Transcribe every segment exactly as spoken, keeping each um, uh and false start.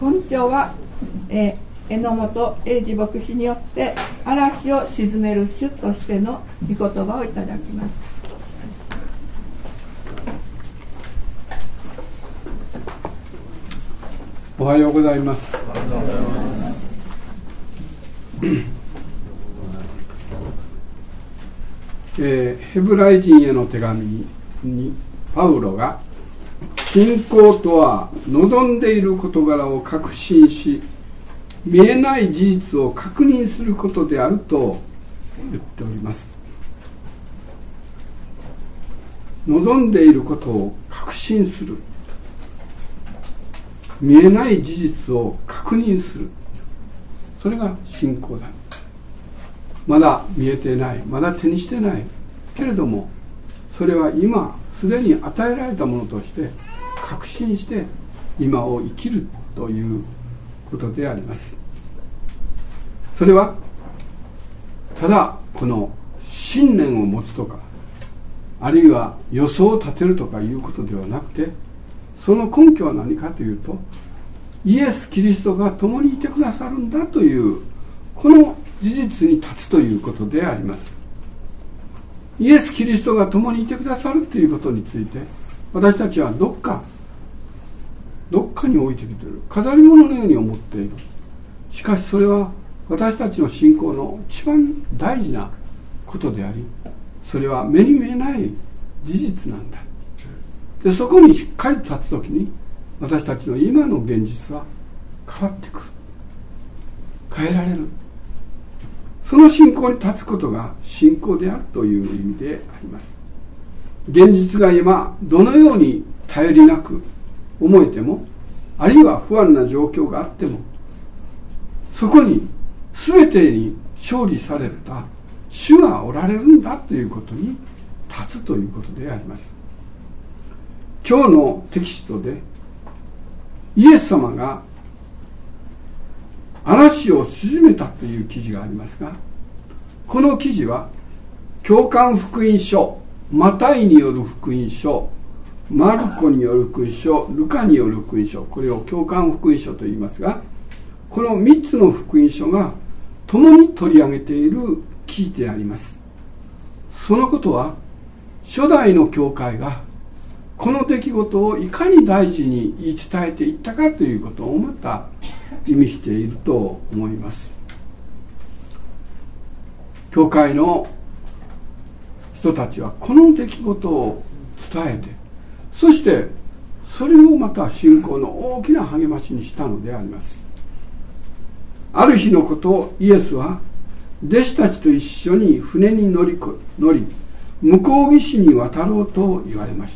本庁は、えー、榎本英二牧師によって嵐を鎮める主としての御言葉をいただきます。 おはようございます。えー、ヘブライ人への手紙にパウロが信仰とは望んでいる事柄を確信し、見えない事実を確認することであると言っております。望んでいることを確信する、見えない事実を確認する、それが信仰だ。まだ見えていない、まだ手にしてないけれども、それは今すでに与えられたものとして確信して今を生きるということであります。それはただこの信念を持つとか、あるいは予想を立てるとかいうことではなくて、その根拠は何かというと、イエス・キリストが共にいてくださるんだというこの事実に立つということであります。イエス・キリストが共にいてくださるということについて、私たちはどっかどっかに置いてきている、飾り物のように思っている。しかしそれは私たちの信仰の一番大事なことであり、それは目に見えない事実なんだ。でそこにしっかり立つときに、私たちの今の現実は変わってくる、変えられる。その信仰に立つことが信仰であるという意味であります。現実が今どのように頼りなく思えても、あるいは不安な状況があっても、そこに全てに勝利された主がおられるんだということに立つということであります。今日のテキストでイエス様が嵐を鎮めたという記事がありますが、この記事は教官福音書、マタイによる福音書、マルコによる福音書、ルカによる福音書、これを教官福音書と言いますが、このみっつの福音書が共に取り上げている記事であります。そのことは初代の教会がこの出来事をいかに大事に言い伝えていったかということをまた意味していると思います。教会の人たちはこの出来事を伝えて、そしてそれをまた信仰の大きな励ましにしたのであります。ある日のことをイエスは弟子たちと一緒に船に乗り乗り向こう岸に渡ろうと言われました。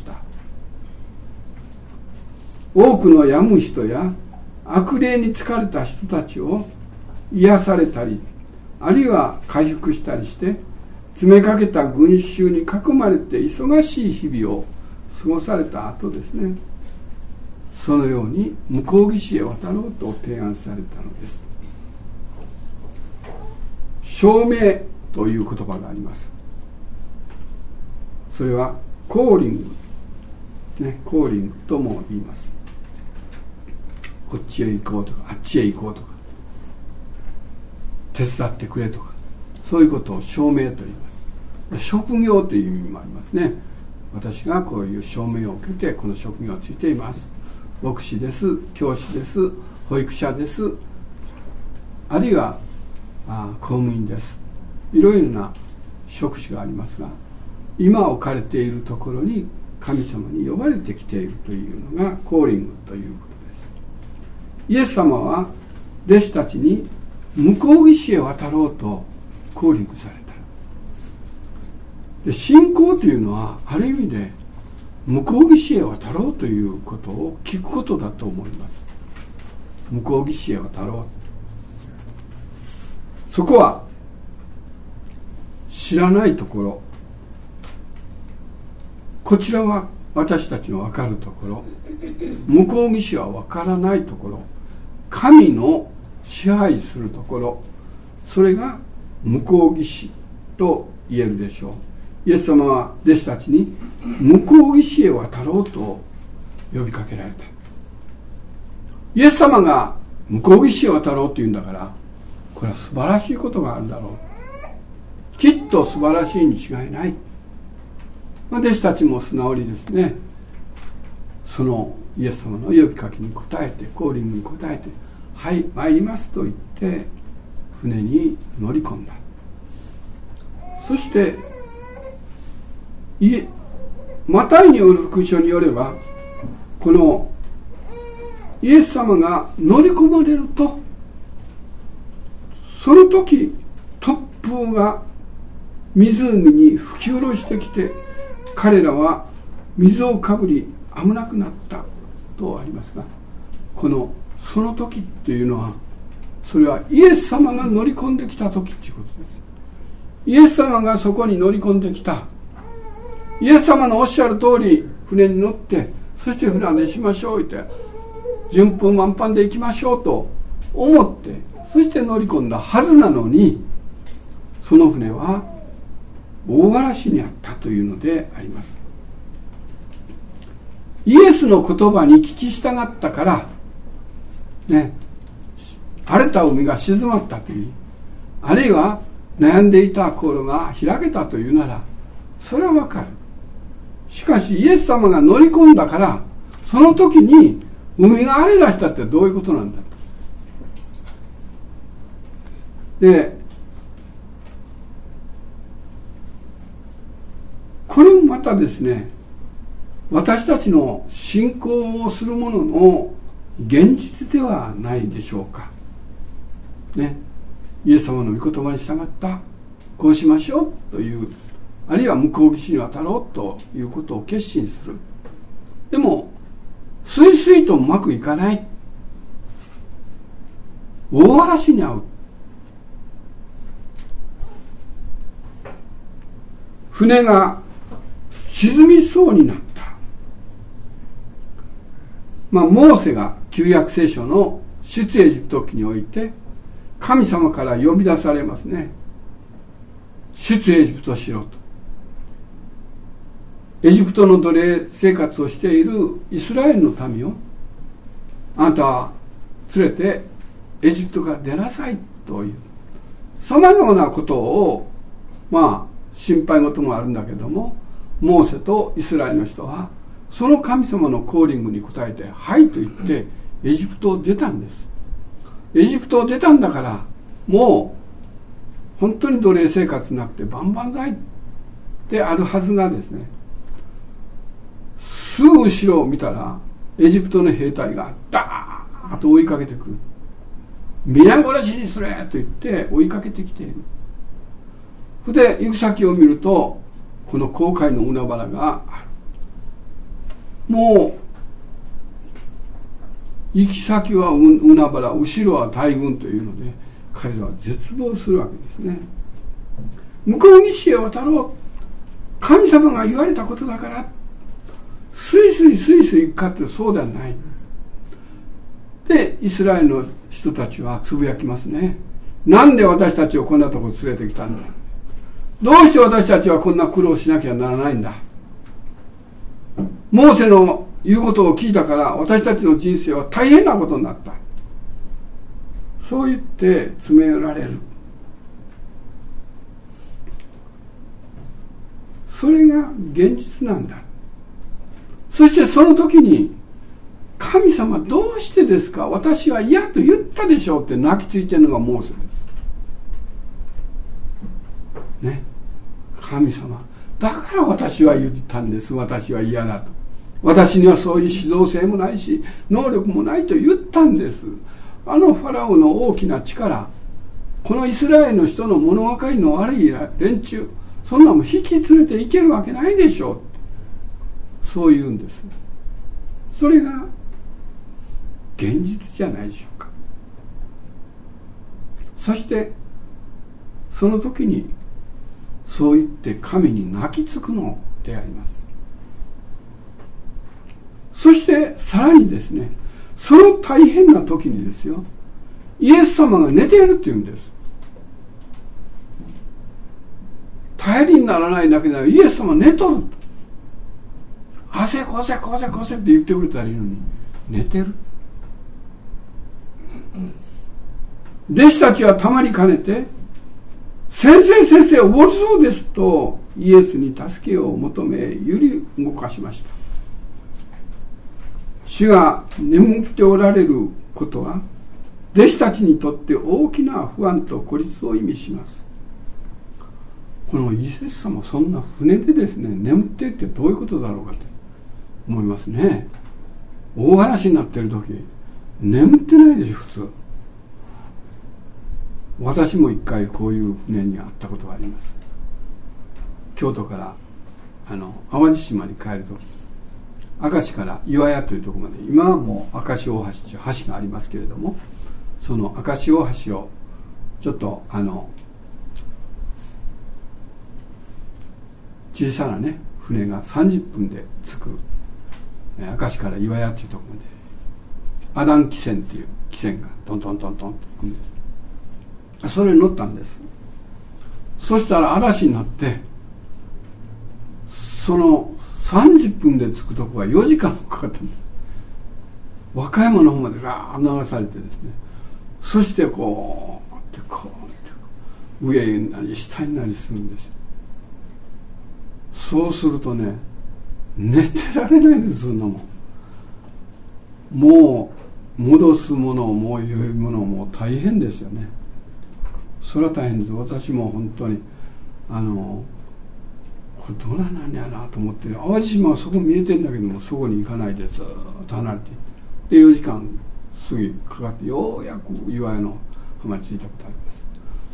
多くの病む人や悪霊に疲れた人たちを癒されたり、あるいは回復したりして、詰めかけた群衆に囲まれて忙しい日々を過ごされた後ですね、そのように向こう岸へ渡ろうと提案されたのです。証明という言葉があります。それはコーリング、ね、コーリングとも言います。こっちへ行こうとか、あっちへ行こうとか、手伝ってくれとか、そういうことを証明と言います。職業という意味もありますね。私がこういう証明を受けてこの職業についています。牧師です、教師です、保育者です、あるいはあ公務員です。いろいろな職種がありますが、今置かれているところに神様に呼ばれてきているというのがコーリングということです。イエス様は弟子たちに向こう岸へ渡ろうとコーリングされた。で、信仰というのはある意味で向こう岸へ渡ろうということを聞くことだと思います。向こう岸へ渡ろう。そこは知らないところ、こちらは私たちの分かるところ、向こう岸は分からないところ、神の支配するところ、それが向こう岸と言えるでしょう。イエス様は弟子たちに向こう岸へ渡ろうと呼びかけられた。イエス様が向こう岸を渡ろうっていうんだから、これは素晴らしいことがあるだろう。きっと素晴らしいに違いない。弟子たちも素直にですね、そのイエス様の呼びかけに応えて、コーリングに応えて、はい参りますと言って船に乗り込んだ。そしていマタイによる福音書によれば、このイエス様が乗り込まれると、その時突風が湖に吹き下ろしてきて、彼らは水をかぶり危なくなったとありますが、このその時っていうのは、それはイエス様が乗り込んできた時っていうことです。イエス様がそこに乗り込んできた。イエス様のおっしゃる通り船に乗って、そして船出しましょうって、順風満帆で行きましょうと思って、そして乗り込んだはずなのに、その船は大嵐にあったというのであります。イエスの言葉に聞き従ったからね、荒れた海が静まったという、あるいは悩んでいた心が開けたというなら、それはわかる。しかしイエス様が乗り込んだから、その時に海が荒れ出したってどういうことなんだ。で、これもまたですね、私たちの信仰をする者の現実ではないでしょうかね。イエス様の御言葉に従った、こうしましょうという、あるいは向こう岸に渡ろうということを決心する。でもスイスイとうまくいかない。大嵐に遭う。船が沈みそうになった。まあモーセが旧約聖書の出エジプト記において神様から呼び出されますね。出エジプトしろと。エジプトの奴隷生活をしているイスラエルの民を、あなたは連れてエジプトから出なさいというさまざまなことを、まあ心配事もあるんだけども、モーセとイスラエルの人はその神様のコーリングに応えてはいと言ってエジプトを出たんです。エジプトを出たんだから、もう本当に奴隷生活なくて万々歳であるはずがですね、すぐ後ろを見たらエジプトの兵隊がダーッと追いかけてくる。皆殺しにすれと言って追いかけてきている。で行く先を見るとこの紅海の海原がある。もう行き先は海原、後ろは大軍というので、彼らは絶望するわけですね。向こう岸へ渡ろう、神様が言われたことだからスイスイスイスイ行くかって、そうではない。でイスラエルの人たちはつぶやきますね。なんで私たちをこんなとこ連れてきたんだ。どうして私たちはこんな苦労しなきゃならないんだ。モーセの言うことを聞いたから私たちの人生は大変なことになった。そう言って詰め寄られる。それが現実なんだ。そしてその時に、神様どうしてですか、私は嫌と言ったでしょうって泣きついてるのがモーセですね。神様だから私は言ったんです。私は嫌だと。私にはそういう指導性もないし能力もないと言ったんです。あのファラオの大きな力、このイスラエルの人の物分かりの悪い連中、そんなも引き連れていけるわけないでしょう。そう言うんです。それが現実じゃないでしょうか。そしてその時にそう言って神に泣きつくのであります。そしてさらにですね、その大変な時にですよ、イエス様が寝ているって言うんです。頼りにならないだけではイエス様寝とる。汗こせこせこせって言ってくれたらいいのに寝てる。 弟子たちはたまりかねて、先生先生溺れそうですとイエスに助けを求め揺り動かしました。主が眠っておられることは弟子たちにとって大きな不安と孤立を意味します。このイエス様そんな船でですね眠っているってどういうことだろうかと思いますね。大嵐になっている時眠ってないでしょ普通。私も一回こういう船に会ったことがあります。京都からあの淡路島に帰ると明石から岩屋というところまで、今はもう明石大橋という橋がありますけれども、その明石大橋をちょっとあの小さなね船がさんじゅっぷんで着く明石から岩屋というところまで阿南汽船っていう汽船がトントントントンと行くんです。それに乗ったんです。そしたら嵐になってそのさんじゅっぷんで着くとこがよじかんもかかったんです。和歌山の方までガーッ流されてですね、そしてこうってこうって上になり下になりするんですよ。そうするとね寝てられないんです。そんなもんもう戻すものもういうものも大変ですよね。それは大変です。私も本当にあのこれどうなんやなと思って、淡路島はそこ見えてんだけどもそこに行かないでずっと離れてでよじかん過ぎかかってようやく岩屋の浜に着いたことあります。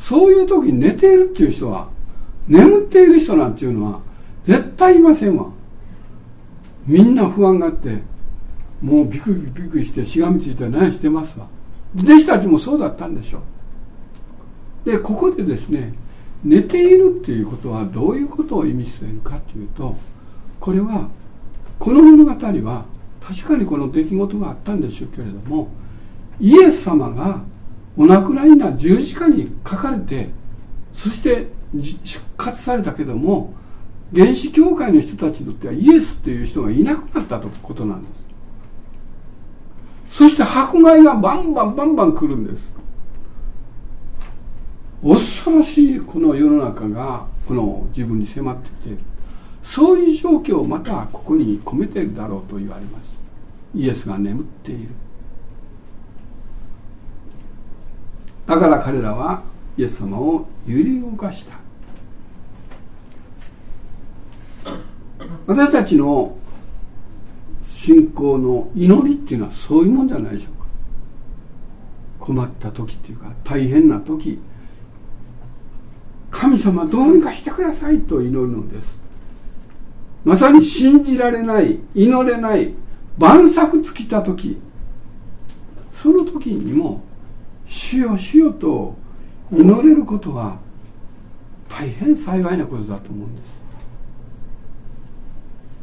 そういう時に寝ているっていう人は、眠っている人なんていうのは絶対いませんわ。みんな不安があってもうビクビクビクしてしがみついて何してますわ。弟子たちもそうだったんでしょう。でここでですね寝ているっていうことはどういうことを意味しているかというと、これはこの物語は確かにこの出来事があったんでしょうけれども、イエス様がお亡くなりにな十字架にかかれてそして出活されたけども、原始教会の人たちにとってはイエスという人がいなくなったということなんです。そして迫害がバンバンバンバン来るんです。恐ろしいこの世の中がこの自分に迫ってきている、そういう状況をまたここに込めているだろうと言われます。イエスが眠っている。だから彼らはイエス様を揺り動かした。私たちの信仰の祈りっていうのはそういうもんじゃないでしょうか。困った時っていうか大変な時、神様どうにかしてくださいと祈るのです。まさに信じられない、祈れない、万策尽きた時、その時にも主よ主よと祈れることは大変幸いなことだと思うんです。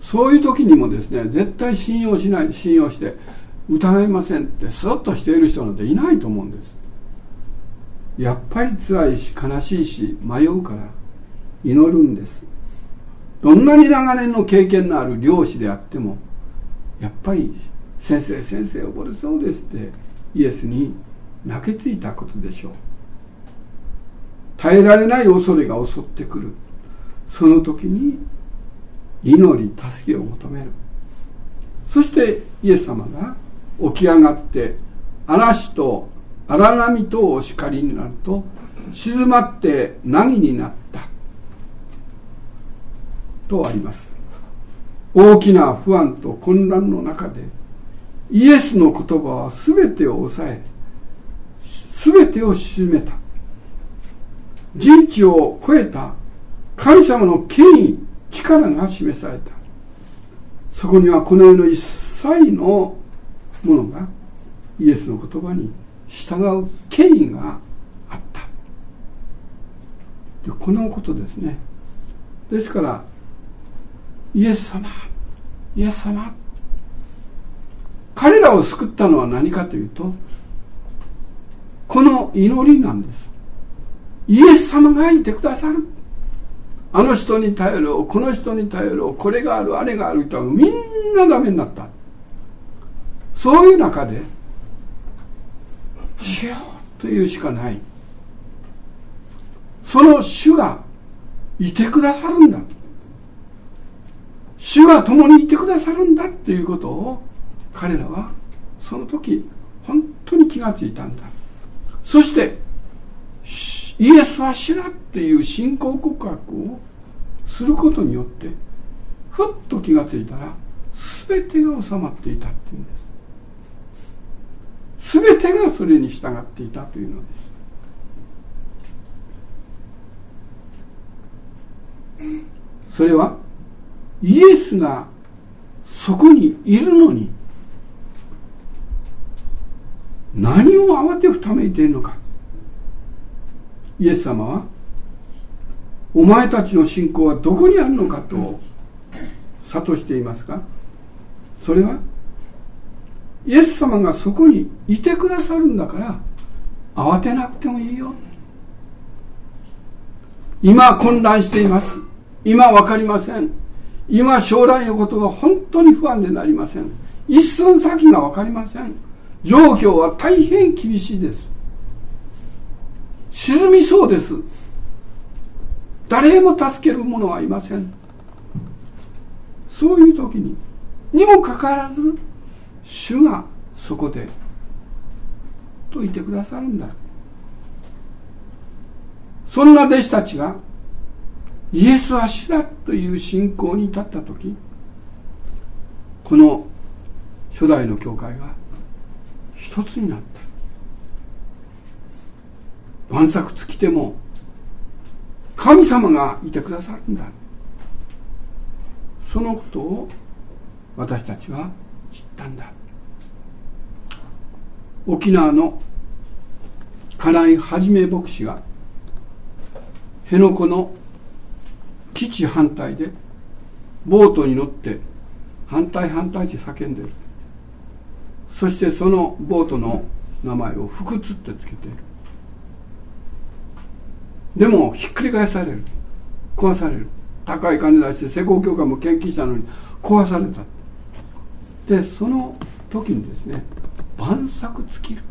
そういう時にもですね、絶対信用しない、信用して疑いませんってスッとしている人なんていないと思うんです。やっぱり辛いし悲しいし迷うから祈るんです。どんなに長年の経験のある漁師であってもやっぱり先生先生溺れそうですってイエスに泣きついたことでしょう。耐えられない恐れが襲ってくる。その時に祈り助けを求める。そしてイエス様が起き上がって嵐と荒波とお叱りになると静まって凪になったとあります。大きな不安と混乱の中でイエスの言葉は全てを抑え全てを鎮めた。人知を超えた神様の権威力が示された。そこにはこの世の一切のものがイエスの言葉に従う権威があった。でこのことですね。ですからイエス様イエス様、彼らを救ったのは何かというとこの祈りなんです。イエス様がいてくださる。あの人に頼ろう、この人に頼ろう、これがあるあれがあるとみんなダメになった。そういう中で主よというしかない。その主がいてくださるんだ、主が共にいてくださるんだっていうことを彼らはその時本当に気がついたんだ。そしてイエスは主だっていう信仰告白をすることによってふっと気がついたら全てが収まっていたっていうんです。全てがそれに従っていたというのです。それはイエスがそこにいるのに何を慌てふためいているのか。イエス様はお前たちの信仰はどこにあるのかと諭していますか。それはイエス様がそこにいてくださるんだから慌てなくてもいいよ。今混乱しています。今わかりません。今将来のことが本当に不安でなりません。一寸先がわかりません。状況は大変厳しいです。沈みそうです。誰も助ける者はいません。そういう時ににもかかわらず主がそこでといてくださるんだ。そんな弟子たちがイエスは主だという信仰に至った時、この初代の教会が一つになった。万策尽きても神様がいてくださるんだ。そのことを私たちは知ったんだ。沖縄の金井はじめ牧師が辺野古の基地反対でボートに乗って反対反対って叫んでる。そしてそのボートの名前を不屈ってつけている。でもひっくり返される、壊される。高い金出して施工許可も献金したのに壊された。でその時にですね、万策尽きる。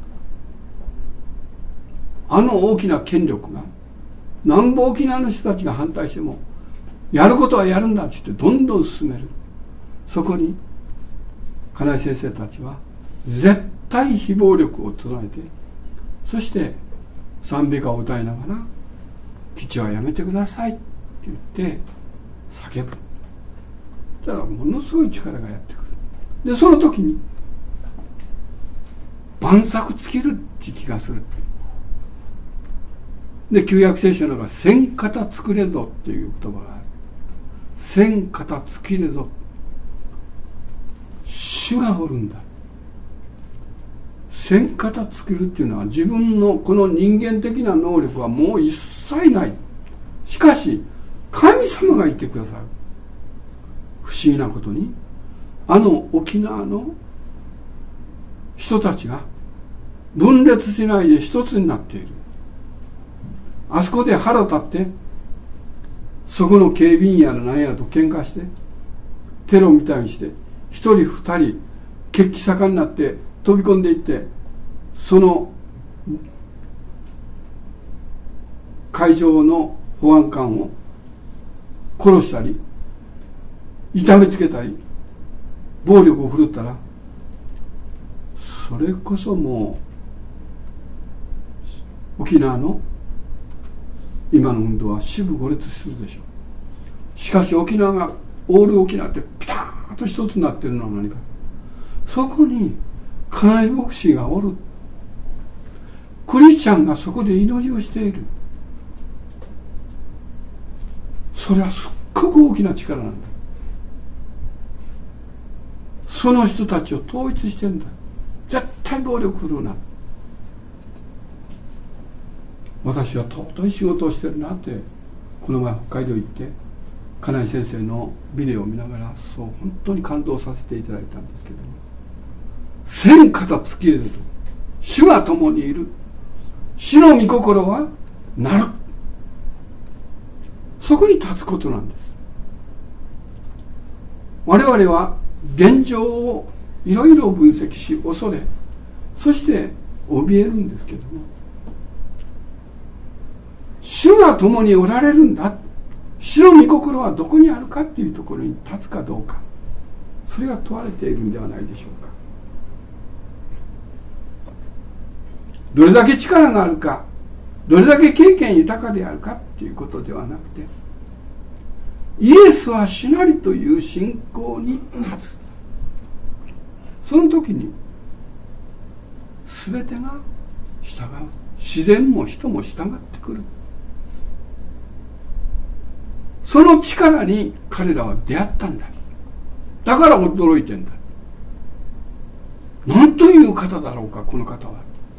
あの大きな権力が南部沖縄の人たちが反対してもやることはやるんだって言ってどんどん進める。そこに金井先生たちは絶対非暴力を唱えて、そして賛美歌を歌いながら基地はやめてくださいって言って叫ぶ。だからものすごい力がやってくる。でその時に万策尽きるって気がする。で旧約聖書の中千型作れどっていう言葉がある。千型尽きれど、主がおるんだ。千型尽きるっていうのは自分のこの人間的な能力はもう一切ない。しかし神様がいてくださる。不思議なことにあの沖縄の人たちが分裂しないで一つになっている。あそこで腹立ってそこの警備員やら何やらと喧嘩してテロみたいにして一人二人血気盛んになって飛び込んでいってその海上の保安官を殺したり痛めつけたり暴力を振るったら、それこそもう沖縄の今の運動は支部五裂するでしょう。しかし沖縄がオール沖縄ってピターッと一つになっているのは何か。そこに金井牧師がおる。クリスチャンがそこで祈りをしている。それはすっごく大きな力なんだ。その人たちを統一してるんだ。絶対暴力振るうな。私は尊い仕事をしてるなってこの前北海道行って金井先生のビデオを見ながらそう本当に感動させていただいたんですけども、千型尽きれずと主が共にいる。主の御心はなる。そこに立つことなんです。我々は現状をいろいろ分析し恐れ、そして怯えるんですけども、主が共におられるんだ、主の御心はどこにあるかっていうところに立つかどうか、それが問われているんではないでしょうか。どれだけ力があるか、どれだけ経験豊かであるかっていうことではなくて、イエスは主なりという信仰に立つ。その時に全てが従う。自然も人も従ってくる。その力に彼らは出会ったんだ。だから驚いてんだ。何という方だろうか、この方は。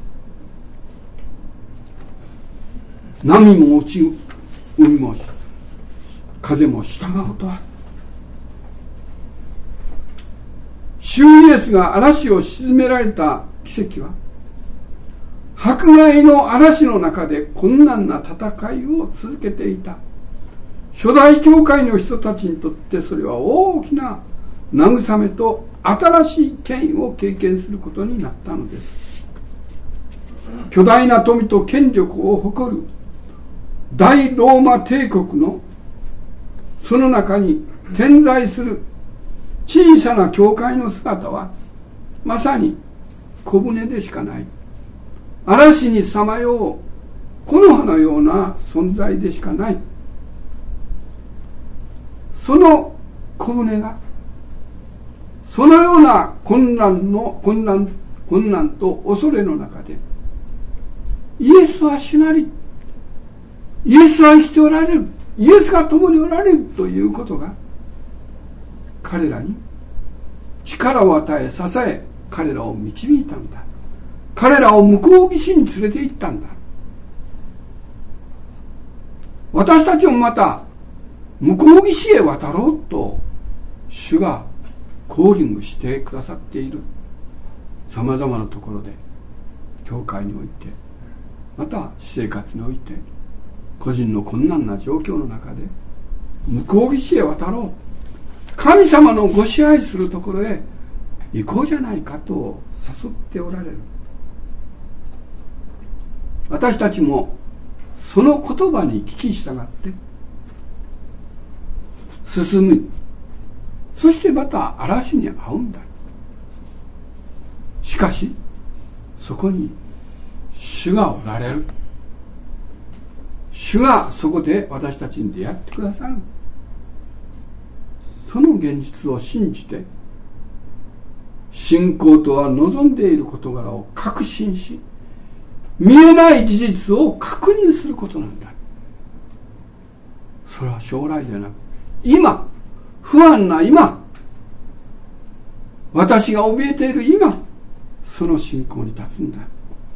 波も落ち、海も風も従うとは。主イエスが嵐を沈められた奇跡は、迫害の嵐の中で困難な戦いを続けていた初代教会の人たちにとって、それは大きな慰めと新しい権威を経験することになったのです。巨大な富と権力を誇る大ローマ帝国のその中に点在する小さな教会の姿は、まさに小舟でしかない、嵐にさまよう木の葉のような存在でしかない。その小舟がそのような困難の困難困難と恐れの中で、イエスは主なり、イエスは生きておられる、イエスが共におられるということが彼らに力を与え支え、彼らを導いたんだ。彼らを向こう岸に連れて行ったんだ。私たちもまた向こう岸へ渡ろうと主がコーリングしてくださっている。さまざまなところで、教会において、また私生活において、個人の困難な状況の中で向こう岸へ渡ろう、神様のご支配するところへ行こうじゃないかと誘っておられる。私たちもその言葉に聞き従って進む。そしてまた嵐に遭うんだ。しかしそこに主がおられる。主がそこで私たちに出会ってくださる。その現実を信じて、信仰とは望んでいる事柄を確信し、見えない事実を確認することなんだ。それは将来ではなく、今、不安な今、私が怯えている今、その信仰に立つんだ。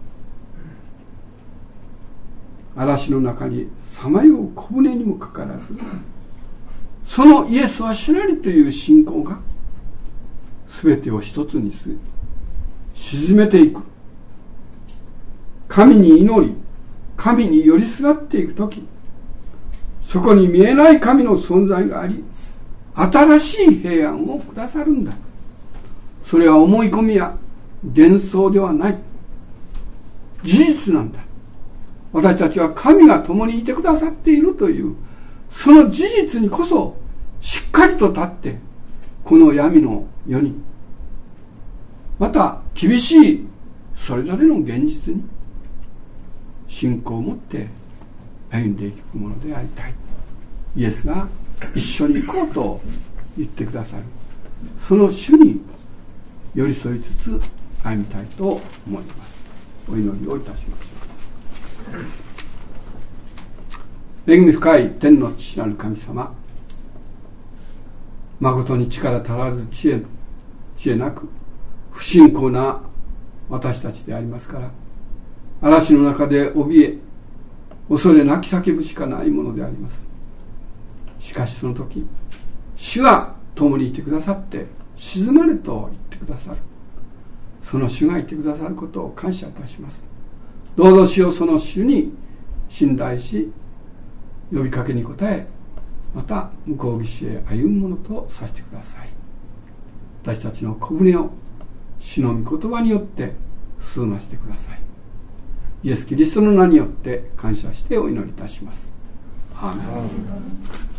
嵐の中にさまよう小舟にもかかわらず、そのイエスは主なりという信仰が全てを一つにする、沈めていく。神に祈り、神に寄りすがっていくとき、そこに見えない神の存在があり、新しい平安をくださるんだ。それは思い込みや幻想ではない、事実なんだ。私たちは神が共にいてくださっているというその事実にこそしっかりと立って、この闇の世に、また厳しいそれぞれの現実に信仰を持って歩んでいくものでありたい。イエスが一緒に行こうと言ってくださる、その主に寄り添いつつ歩みたいと思います。お祈りをいたしましょう。恵み深い天の父なる神様、誠に力足らず知恵知恵なく不信仰な私たちでありますから、嵐の中で怯え恐れ泣き叫ぶしかないものであります。しかしその時、主が共にいてくださって静まれと言ってくださる。その主がいてくださることを感謝いたします。どうぞ主よ、その主に信頼し、呼びかけに応え、また向こう岸へ歩むものとさせてください。私たちの小舟を主の御言葉によって進ませてください。イエス・キリストの名によって感謝してお祈りいたします。アーメン。